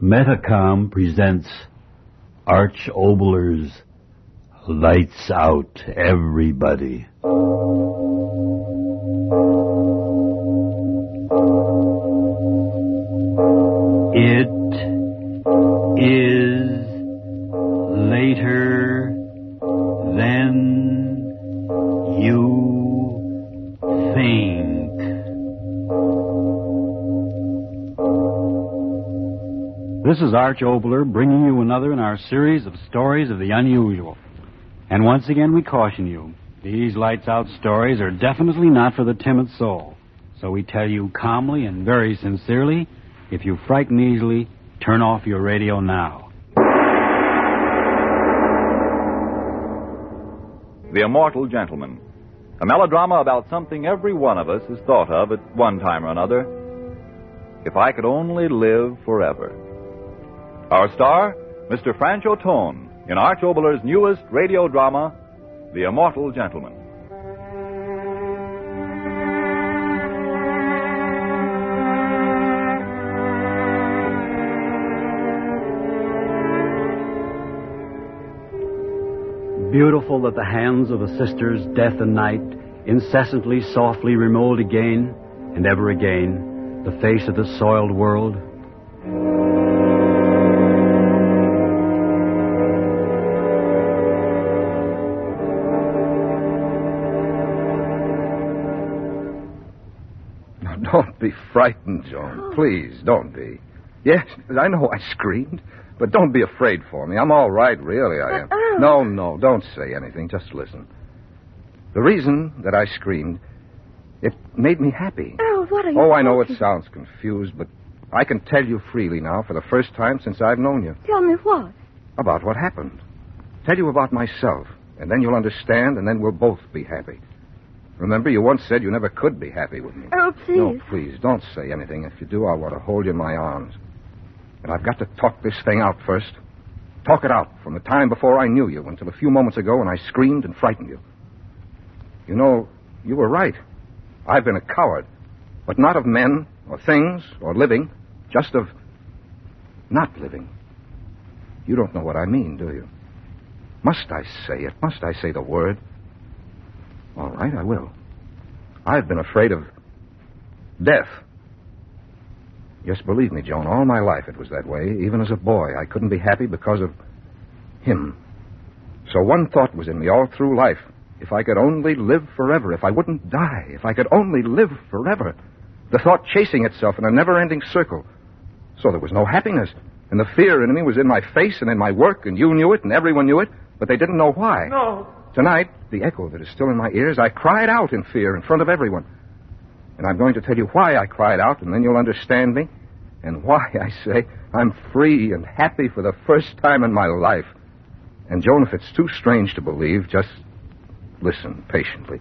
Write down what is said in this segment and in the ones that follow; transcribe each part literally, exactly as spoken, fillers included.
Metacom presents Arch Oboler's Lights Out, Everybody. It is later than you think. This is Arch Oboler bringing you another in our series of stories of the unusual. And once again we caution you, these lights out stories are definitely not for the timid soul. So we tell you calmly and very sincerely, if you frighten easily, turn off your radio now. The Immortal Gentleman. A melodrama about something every one of us has thought of at one time or another. If I could only live forever. Our star, Mister Franchot Tone, in Arch Oboler's newest radio drama, The Immortal Gentleman. Beautiful that the hands of the sisters Death and Night incessantly, softly remold again and ever again the face of the soiled world. Don't be frightened, Joan. Please, don't be. Yes, I know I screamed, but don't be afraid for me. I'm all right, really, I am. Oh. No, no, don't say anything. Just listen. The reason that I screamed, it made me happy. Oh, what are you Oh, I know it talking- sounds confused, but I can tell you freely now for the first time since I've known you Tell me what? about what happened. Tell you about myself, and then you'll understand, and then we'll both be happy. Remember, you once said you never could be happy with me. Oh, please. No, please, don't say anything. If you do, I'll want to hold you in my arms. But I've got to talk this thing out first. Talk it out from the time before I knew you until a few moments ago when I screamed and frightened you. You know, you were right. I've been a coward. But not of men or things or living. Just of not living. You don't know what I mean, do you? Must I say it? Must I say the word? All right, I will. I've been afraid of death. Yes, believe me, Joan, all my life it was that way. Even as a boy, I couldn't be happy because of him. So one thought was in me all through life. If I could only live forever, if I wouldn't die, if I could only live forever. The thought chasing itself in a never-ending circle. So there was no happiness. And the fear in me was in my face and in my work, and you knew it and everyone knew it, but they didn't know why. No. Tonight, the echo that is still in my ears, I cried out in fear in front of everyone. And I'm going to tell you why I cried out, and then you'll understand me. And why, I say, I'm free and happy for the first time in my life. And, Joan, if it's too strange to believe, just listen patiently.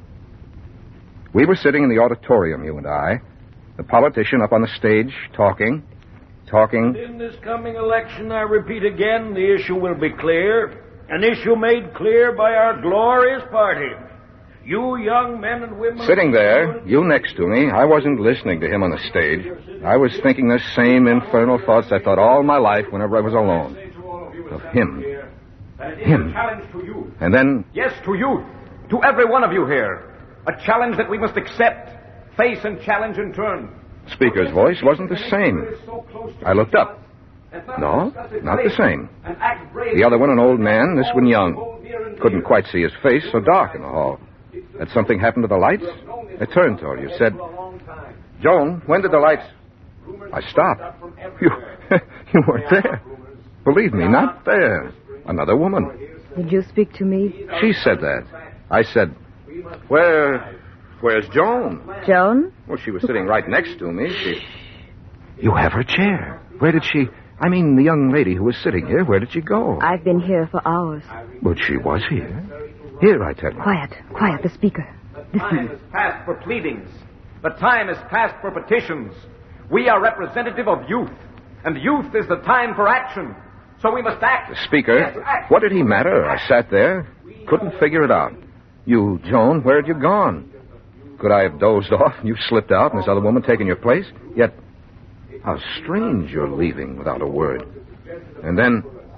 We were sitting in the auditorium, you and I, the politician up on the stage, talking, talking. In this coming election, I repeat again, the issue will be clear. An issue made clear by our glorious party. You young men and women... Sitting there, you next to me, I wasn't listening to him on the stage. I was thinking the same infernal thoughts I thought all my life whenever I was alone. Of him. Him. And then... Yes, to you. To every one of you here. A challenge that we must accept. Face and challenge in turn. Speaker's voice wasn't the same. I looked up. No, not the same. The other one, an old man, this one young. Couldn't quite see his face, so dark in the hall. Had something happened to the lights? I turned toward you, said, Joan, when did the lights... I stopped. You, you weren't there. Believe me, not there. Another woman. Did you speak to me? She said that. I said, where... Where's Joan? Joan? Well, she was sitting right next to me. She... You have her chair. Where did she... I mean, the young lady who was sitting here, where did she go? I've been here for hours. But she was here. Here, I tell you. Quiet, quiet, the speaker. The time is past for pleadings. The time is past for petitions. We are representative of youth, and youth is the time for action. So we must act. The speaker? Yes, act. What did he matter? I sat there, couldn't figure it out. You, Joan, where had you gone? Could I have dozed off and you slipped out and this other woman taken your place? Yet, How strange you're leaving without a word. And then...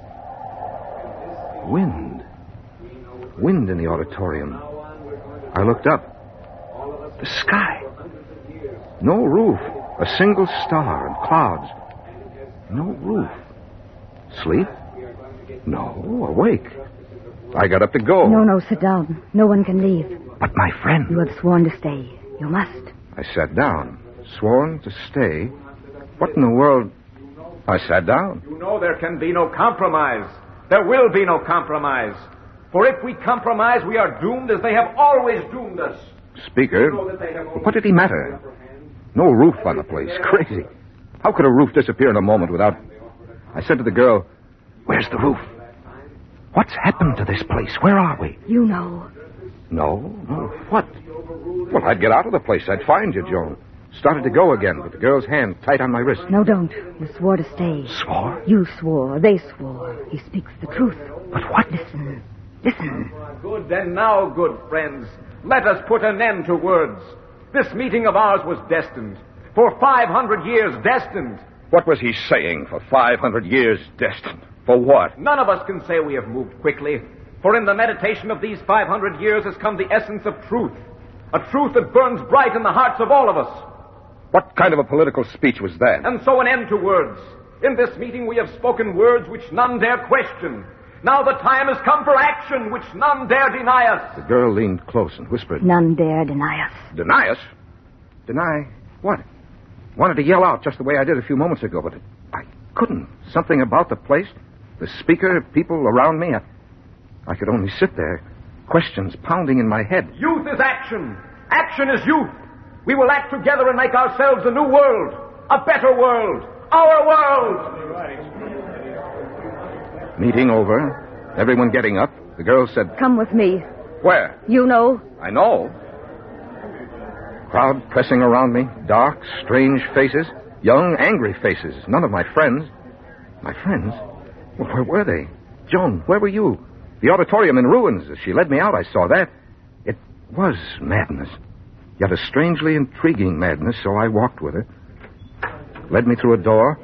Wind. Wind in the auditorium. I looked up. The sky. No roof. A single star and clouds. No roof. Sleep? No, awake. I got up to go. No, no, sit down. No one can leave. But my friend... You have sworn to stay. You must. I sat down. Sworn to stay. What in the world... I sat down. You know there can be no compromise. There will be no compromise. For if we compromise, we are doomed as they have always doomed us. Speaker, what did he matter? No roof on the place. Crazy. How could a roof disappear in a moment without... I said to the girl, where's the roof? What's happened to this place? Where are we? You know. No? No. What? Well, I'd get out of the place. I'd find you, Joan. Started to go again, but the girl's hand tight on my wrist. No, don't. You swore to stay. Swore? You swore. They swore. He speaks the truth. But what? Listen. Listen. Good and now, good friends. Let us put an end to words. This meeting of ours was destined. For five hundred years, destined. What was he saying? For five hundred years, destined? For what? None of us can say we have moved quickly. For in the meditation of these five hundred years has come the essence of truth. A truth that burns bright in the hearts of all of us. What kind of a political speech was that? And so an end to words. In this meeting we have spoken words which none dare question. Now the time has come for action which none dare deny us. The girl leaned close and whispered. None dare deny us. Deny us? Deny what? Wanted to yell out just the way I did a few moments ago, but I couldn't. Something about the place, the speaker, people around me. I, I could only sit there, questions pounding in my head. Youth is action. Action is youth. We will act together and make ourselves a new world. A better world. Our world. Meeting over. Everyone getting up. The girl said... Come with me. Where? You know. I know. Crowd pressing around me. Dark, strange faces. Young, angry faces. None of my friends. My friends? Well, where were they? Joan, where were you? The auditorium in ruins. As she led me out, I saw that. It was madness. Yet a strangely intriguing madness, so I walked with her. Led me through a door.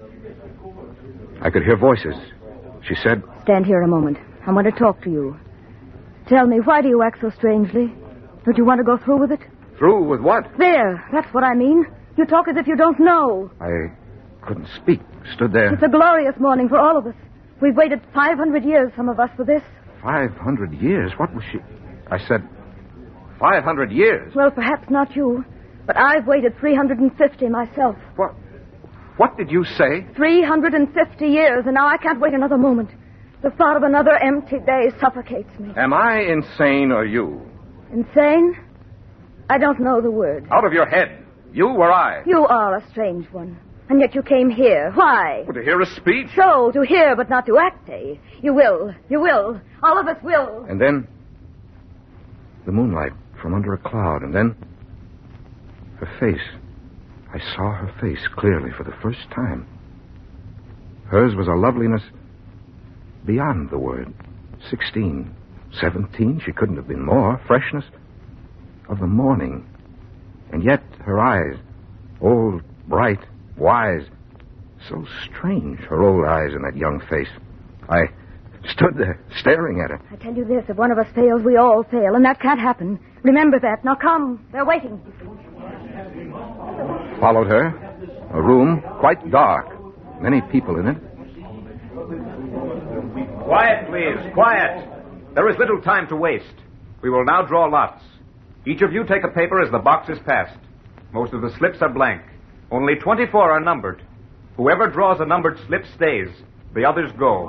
I could hear voices. She said... Stand here a moment. I want to talk to you. Tell me, why do you act so strangely? Don't you want to go through with it? Through with what? There. That's what I mean. You talk as if you don't know. I couldn't speak. Stood there. It's a glorious morning for all of us. We've waited five hundred years, some of us, for this. Five hundred years? What was she... I said... Five hundred years? Well, perhaps not you. But I've waited three hundred fifty myself. What? What did you say? three hundred fifty years, and now I can't wait another moment. The thought of another empty day suffocates me. Am I insane or you? Insane? I don't know the word. Out of your head. You or I? You are a strange one. And yet you came here. Why? Well, to hear a speech? So, to hear but not to act, eh? You will. You will. All of us will. And then... the moonlight from under a cloud, and then... her face. I saw her face clearly for the first time. Hers was a loveliness beyond the word. Sixteen, seventeen, she couldn't have been more. Freshness of the morning. And yet her eyes, old, bright, wise, so strange, her old eyes in that young face. I stood there, staring at her. I tell you this, if one of us fails, we all fail, and that can't happen. Remember that. Now come, they're waiting. Followed her. A room, quite dark. Many people in it. Quiet, please. Quiet. There is little time to waste. We will now draw lots. Each of you take a paper as the box is passed. Most of the slips are blank. Only twenty-four are numbered. Whoever draws a numbered slip stays. The others go.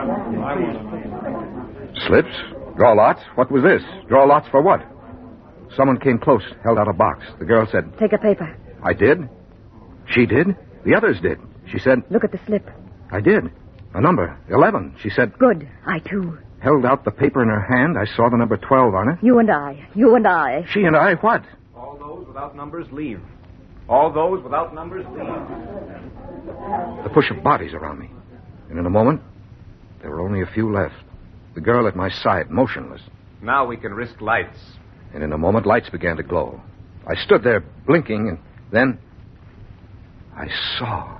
Slips? Draw lots? What was this? Draw lots for what? Someone came close, held out a box. The girl said... Take a paper. I did. She did. The others did. She said... Look at the slip. I did. A number. Eleven. She said... Good. I, too. Held out the paper in her hand. I saw the number twelve on it. You and I. You and I. She and I what? All those without numbers leave. All those without numbers leave. The push of bodies around me. And in a moment, there were only a few left. The girl at my side, motionless. Now we can risk lights. And in a moment, lights began to glow. I stood there, blinking, and then I saw.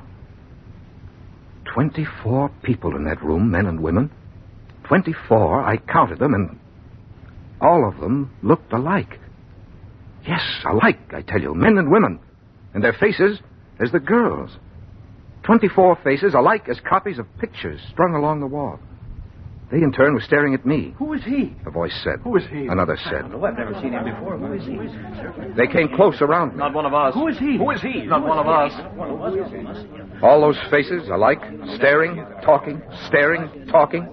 Twenty-four people in that room, men and women. Twenty-four. I counted them, and all of them looked alike. Yes, alike, I tell you, men and women. And their faces as the girls. Twenty-four faces alike as copies of pictures strung along the wall. They, in turn, were staring at me. Who is he? A voice said. Who is he? Another said. No, I've never seen him before. Who is he? They came close around me. Not one of us. Who is he? Who is he? Not one of us. All those faces alike, staring, talking, staring, talking.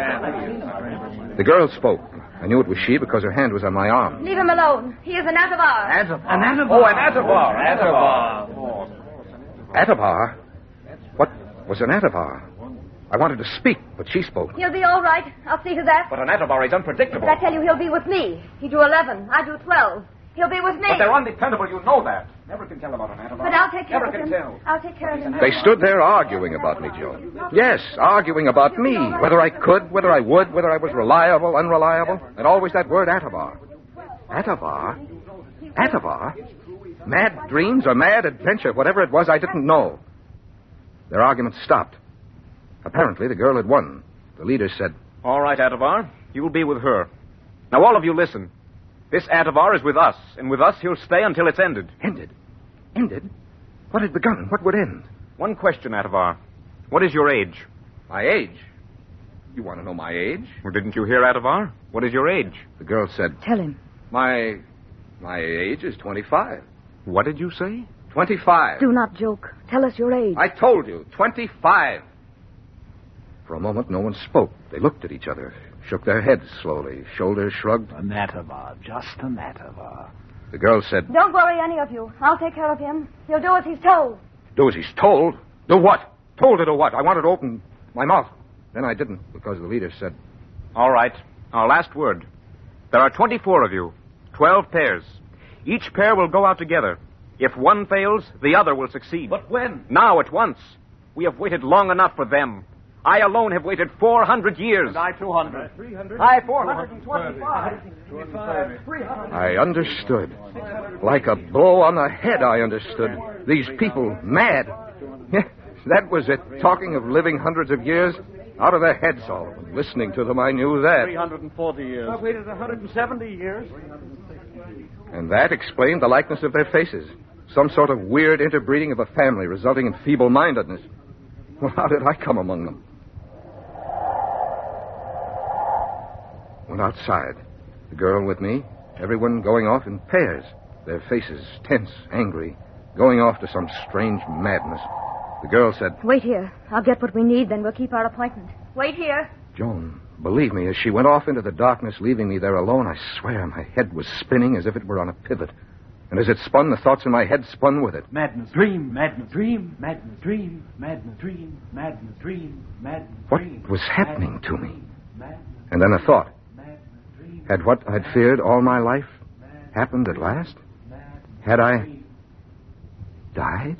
The girl spoke. I knew it was she because her hand was on my arm. Leave him alone. He is an Atavar. Atavar. An Atavar. Oh, an Atavar. Atavar. Atavar? What was an Atavar? I wanted to speak, but she spoke. He'll be all right. I'll see to that. But an Atavar is unpredictable. But I tell you, he'll be with me. He drew eleven. I drew twelve. He'll be with me. But they're undependable. You know that. Never can tell about an Atavar. But I'll take care Never of can him. tell. I'll take care of him. They stood there arguing about me, Joe. Yes, arguing about me. Whether I could, whether I would, whether I was reliable, unreliable. And always that word, Atavar. Atavar? Atavar? Mad dreams or mad adventure, whatever it was, I didn't know. Their argument stopped. Apparently, the girl had won. The leader said, All right, Atavar. You'll be with her. Now, all of you listen. This Atavar is with us, and with us he'll stay until it's ended. Ended? Ended? What had begun? What would end? One question, Atavar. What is your age? My age? You want to know my age? Well, didn't you hear, Atavar? What is your age? The girl said, Tell him. My... my age is twenty-five. What did you say? Twenty-five. Do not joke. Tell us your age. I told you, twenty-five. For a moment, no one spoke. They looked at each other, shook their heads slowly, shoulders shrugged. An Atavar. Just an Atavar. The girl said, Don't worry, any of you. I'll take care of him. He'll do as he's told. Do as he's told? Do what? Told to do what? I wanted to open my mouth. Then I didn't, because the leader said, All right. Our last word. There are twenty-four of you. Twelve pairs. Each pair will go out together. If one fails, the other will succeed. But when? Now, at once. We have waited long enough for them. I alone have waited four hundred years. And I two hundred. Three hundred. I four hundred and twenty-five. I understood. Like a blow on the head, I understood. These people, mad. That was it. Talking of living hundreds of years. Out of their heads, all of them. Listening to them, I knew that. Three hundred and forty years. I've waited one hundred and seventy years. And that explained the likeness of their faces. Some sort of weird interbreeding of a family resulting in feeble-mindedness. Well, how did I come among them? Went outside. The girl with me. Everyone going off in pairs. Their faces tense, angry. Going off to some strange madness. The girl said, Wait here. I'll get what we need, then we'll keep our appointment. Wait here. Joan, believe me, as she went off into the darkness, leaving me there alone, I swear my head was spinning as if it were on a pivot. And as it spun, the thoughts in my head spun with it. Madness, dream, madness, dream, madness, dream, madness, dream, madness, dream, madness, What dream. was happening to me? Madness, And then a thought. madness, dream, Had what I'd feared all my life happened at last? madness, Had I dream. died?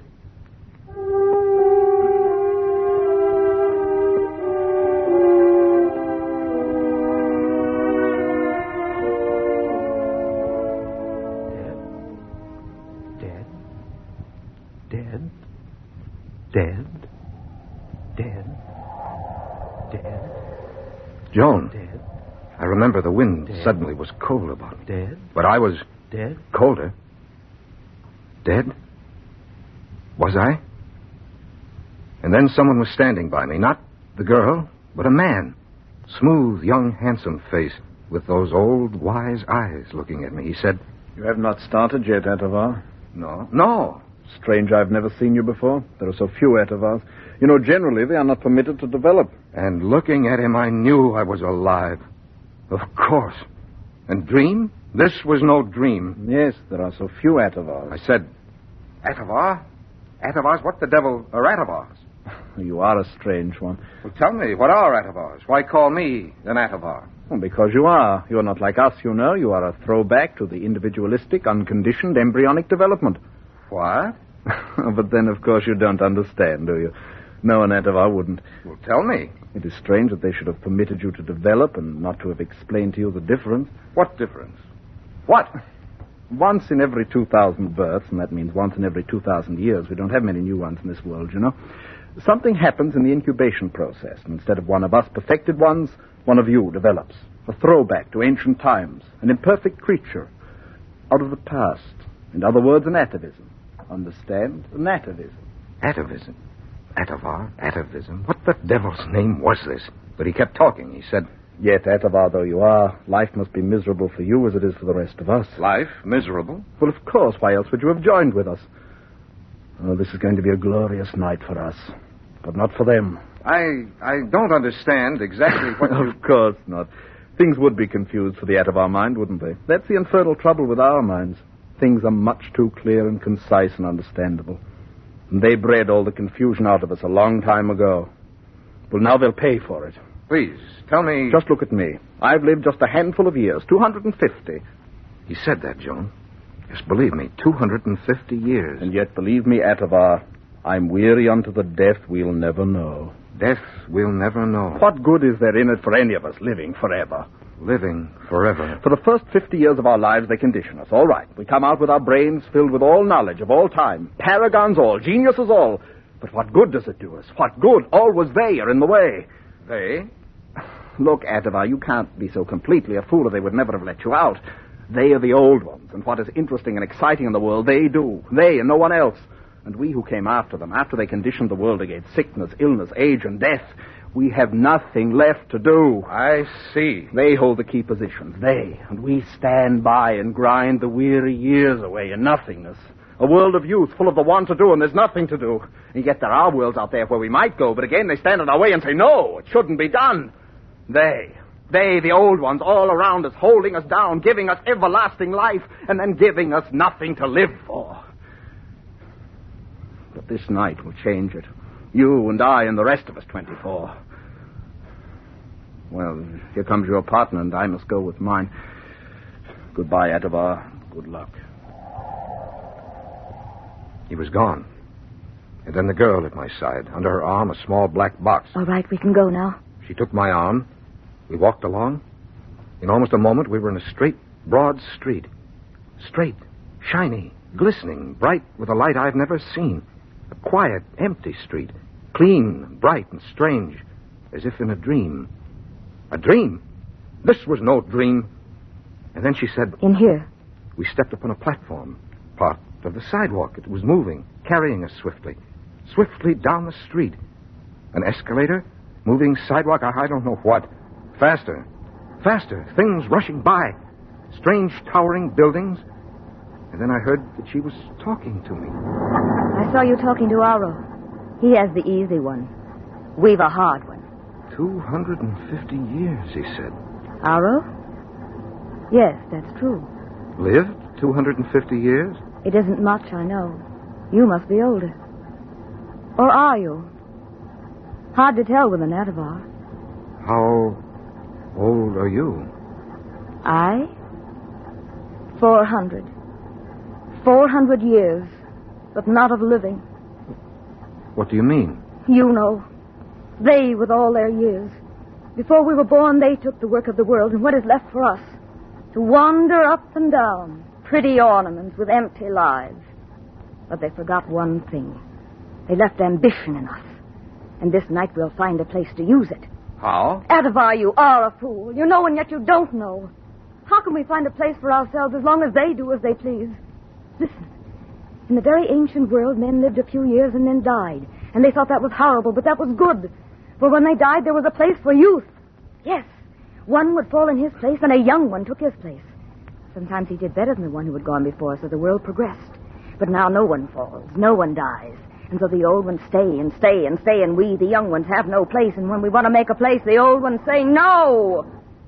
Dead? Dead? Dead? Dead? Joan, Dead? I remember the wind Dead. suddenly was cold about me. Dead? But I was Dead? colder. Dead? Was I? And then someone was standing by me. Not the girl, but a man. Smooth, young, handsome face with those old, wise eyes looking at me. He said, You have not started yet, Atavar. No. No. Strange, I've never seen you before. There are so few Atavars. You know, generally, they are not permitted to develop. And looking at him, I knew I was alive. Of course. And dream? This was no dream. Yes, there are so few Atavars. I said, Atavar? Atavars? What the devil are Atavars? You are a strange one. Well, tell me, what are Atavars? Why call me an Atavar? Well, because you are. You are not like us, you know. You are a throwback to the individualistic, unconditioned, embryonic development. What? But then, of course, you don't understand, do you? No, an Atavar wouldn't. Well, tell me. It is strange that they should have permitted you to develop and not to have explained to you the difference. What difference? What? once in every two thousand births, and that means once in every two thousand years, we don't have many new ones in this world, you know, something happens in the incubation process. And instead of one of us perfected ones, one of you develops. A throwback to ancient times, an imperfect creature out of the past. In other words, an atavism. Understand? An atavism. Atavism? Atavar? Atavism? What the devil's name was this? But he kept talking. He said, Yet, Atavar though you are, life must be miserable for you as it is for the rest of us. Life? Miserable? Well, of course. Why else would you have joined with us? Oh, this is going to be a glorious night for us. But not for them. I I don't understand exactly what you... Of course not. Things would be confused for the Atavar mind, wouldn't they? That's the infernal trouble with our minds. Things are much too clear and concise and understandable. And they bred all the confusion out of us a long time ago. Well, now they'll pay for it. Please, tell me... Just look at me. I've lived just a handful of years, two hundred fifty. He said that, Joan. Yes, believe me, two hundred fifty years. And yet, believe me, Atavar, I'm weary unto the death we'll never know. Death we'll never know. What good is there in it for any of us living forever? Living forever. For the first fifty years of our lives, they condition us. All right. We come out with our brains filled with all knowledge of all time. Paragons all. Geniuses all. But what good does it do us? What good? Always they are in the way. They? Look, Atavar, you can't be so completely a fool or they would never have let you out. They are the old ones, and what is interesting and exciting in the world, they do. They and no one else. And we who came after them, after they conditioned the world against sickness, illness, age, and death, we have nothing left to do. I see. They hold the key positions, they, and we stand by and grind the weary years away in nothingness. A world of youth full of the want to do, and there's nothing to do. And yet there are worlds out there where we might go, but again they stand in our way and say, no, it shouldn't be done. They, they, the old ones, all around us, holding us down, giving us everlasting life, and then giving us nothing to live for. But this night will change it. You and I and the rest of us, twenty-four. Well, here comes your partner, and I must go with mine. Goodbye, Atavar. Good luck. He was gone. And then the girl at my side, under her arm, a small black box. All right, we can go now. She took my arm. We walked along. In almost a moment, we were in a straight, broad street. Straight, shiny, glistening, bright with a light I've never seen. A quiet, empty street. Clean, bright, and strange. As if in a dream. A dream? This was no dream. And then she said... In here. We stepped upon a platform. Part of the sidewalk. It was moving, carrying us swiftly. Swiftly down the street. An escalator? Moving sidewalk? I, I don't know what. Faster. Faster. Things rushing by. Strange towering buildings. And then I heard that she was talking to me. I saw you talking to Aro. He has the easy one. We've a hard one. Two hundred fifty years, he said. Aro? Yes, that's true. Lived two hundred fifty years? It isn't much, I know. You must be older. Or are you? Hard to tell with an Atavar. How old are you? I? Four hundred. Four hundred years, but not of living. What do you mean? You know. They, with all their years. Before we were born, they took the work of the world, and what is left for us? To wander up and down, pretty ornaments with empty lives. But they forgot one thing. They left ambition in us. And this night we'll find a place to use it. How? Atavar, you are a fool. You know and yet you don't know. How can we find a place for ourselves as long as they do as they please? Listen. In the very ancient world, men lived a few years and then died. And they thought that was horrible, but that was good. For when they died, there was a place for youth. Yes. One would fall in his place, and a young one took his place. Sometimes he did better than the one who had gone before, so the world progressed. But now no one falls, no one dies. And so the old ones stay and stay and stay, and we, the young ones, have no place. And when we want to make a place, the old ones say no.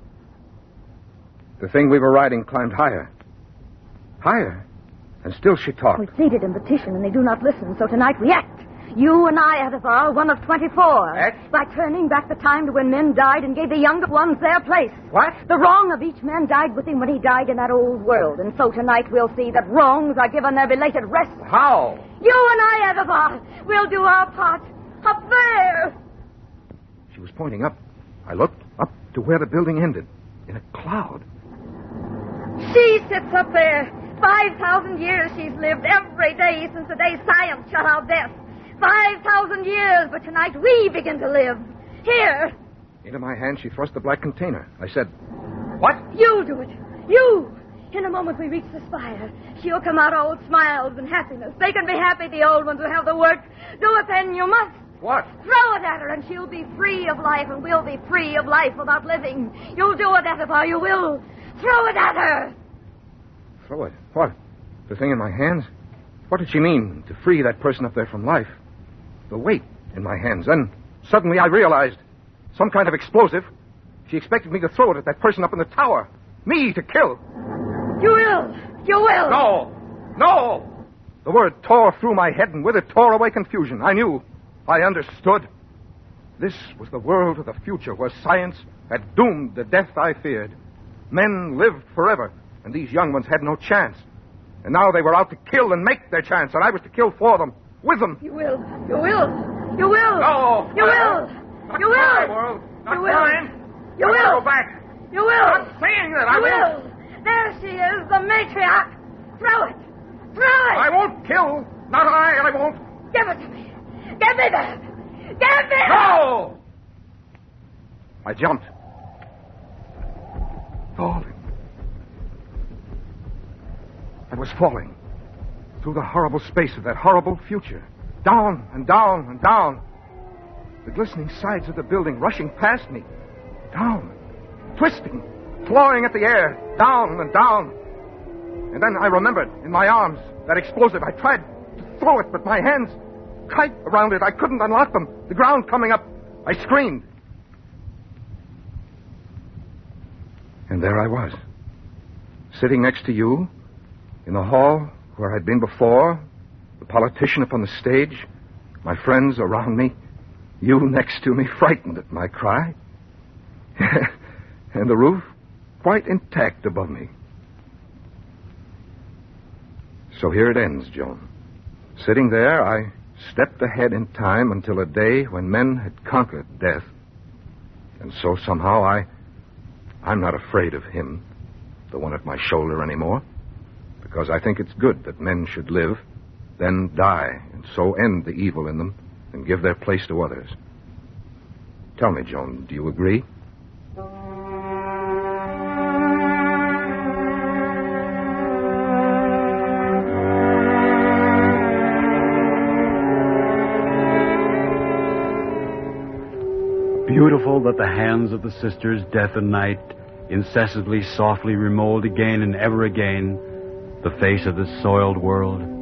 The thing we were riding climbed higher. Higher. And still she talked. We pleaded and petitioned, and they do not listen. So tonight we act. You and I, Atavar, one of twenty-four. Act? By turning back the time to when men died and gave the younger ones their place. What? The wrong of each man died with him when he died in that old world. And so tonight we'll see that wrongs are given their belated rest. How? You and I, Atavar, we'll do our part. Up there. She was pointing up. I looked up to where the building ended. In a cloud. She sits up there. Five thousand years she's lived every day since the day science shut out death. Five thousand years, but tonight we begin to live. Here. Into my hand, she thrust the black container. I said, What? You do it. You. In a moment we reach the spire. She'll come out all smiles and happiness. They can be happy, the old ones who have the work. Do it then, you must. What? Throw it at her and she'll be free of life and we'll be free of life without living. You'll do it, Ethelbar, you will. Throw it at her. throw it? What? The thing in my hands? What did she mean, to free that person up there from life? The weight in my hands. Then suddenly I realized some kind of explosive. She expected me to throw it at that person up in the tower. Me to kill. You will. You will. No. No. The word tore through my head, and with it tore away confusion. I knew. I understood. This was the world of the future, where science had doomed the death I feared. Men lived forever, and these young ones had no chance. And now they were out to kill and make their chance, and I was to kill for them, with them. You will. You will. You will. No. You will. Not You will. my world. Not You will. mine. You I will. Go back. You will. I'm not saying that. I You won't. will. There she is, the matriarch. Throw it. Throw it. I won't kill. Not I. I won't. Give it to me. Give me that. Give me No. I jumped. Falling. I was falling. Through the horrible space of that horrible future. Down and down and down. The glistening sides of the building rushing past me. Down. Twisting. Clawing at the air. Down and down. And then I remembered, in my arms, that explosive. I tried to throw it, but my hands tight around it. I couldn't unlock them. The ground coming up. I screamed. And there I was. Sitting next to you, in the hall where I'd been before, the politician upon the stage, my friends around me, you next to me, frightened at my cry, and the roof quite intact above me. So here it ends, Joan. Sitting there, I stepped ahead in time until a day when men had conquered death. And so somehow I, I'm not afraid of him, the one at my shoulder anymore, because I think it's good that men should live, then die, and so end the evil in them and give their place to others. Tell me, Joan, do you agree? Beautiful that the hands of the sisters, Death and Night, incessantly, softly remold again and ever again the face of this soiled world.